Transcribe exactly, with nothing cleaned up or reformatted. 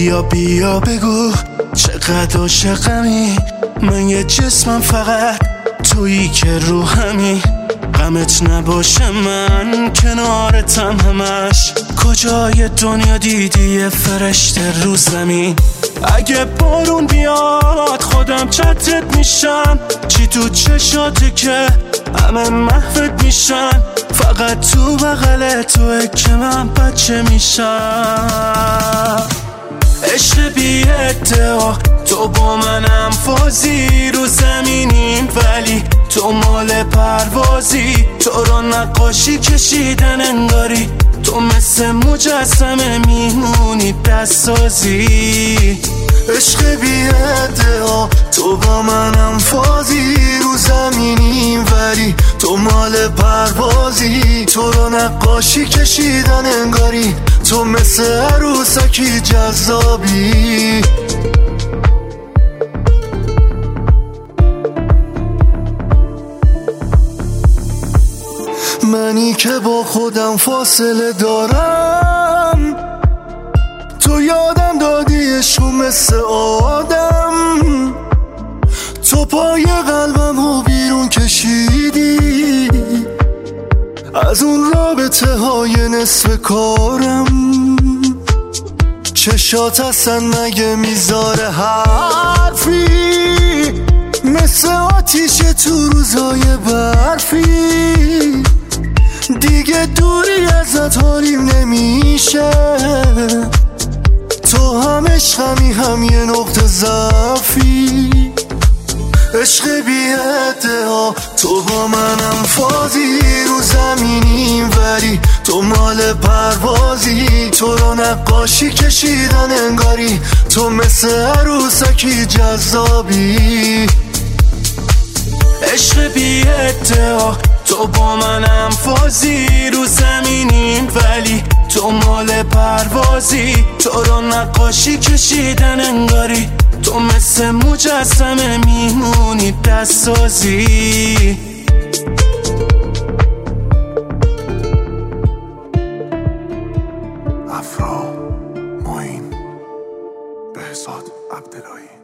بیا بیا بگو چقدر عاشقمی، من یه جسمم فقط تویی که روحمی. غمت نباشه من کنارتم همش، کجای دنیا دیدی یه فرشته رو زمین. اگه بارون بیاد خودم چترت میشم، چی تو چشاته که همه محوت میشن. فقط تو بغل توه که من بچه میشم. عشق بی ادعا تو با منم فازی، رو زمینیم ولی تو مال پروازی. تو رو نقاشی کشیدن انگاری، تو مثل مجسمه میمونی دستسازی. عشق بی ادعا تو با منم فازی، رو زمینیم ولی تو مال پروازی. تو رو نقاشی کشیدن انگاری، تو مثل عروسکی جذابی. منی که با خودم فاصله دارم، تو یادم دادی عشق مثل آدم. تو پای قلبم و بیرون کشیدی از اون رابطه های نصف کارم. چشات هستن مگه میذاره حرفی، مثل آتیش تو روزای برفی. دیگه دوری ازت حالیم نمیشه، تو هم عشقمی هم یه نقطه ضعفی. عشق بی ادعا تو با منم فازی، رو زمینیم ولی تو مال پروازی. تو رو نقاشی کشیدن انگاری، تو مثل عروسکی جذابی. عشق بی ادعا تو با منم فازی، رو زمینیم ولی تو مال پروازی. تو رو نقاشی کشیدن انگاری، تو مثل مجسمه میمونی دستسازی. افرا معین، بهزاد عبداللهی.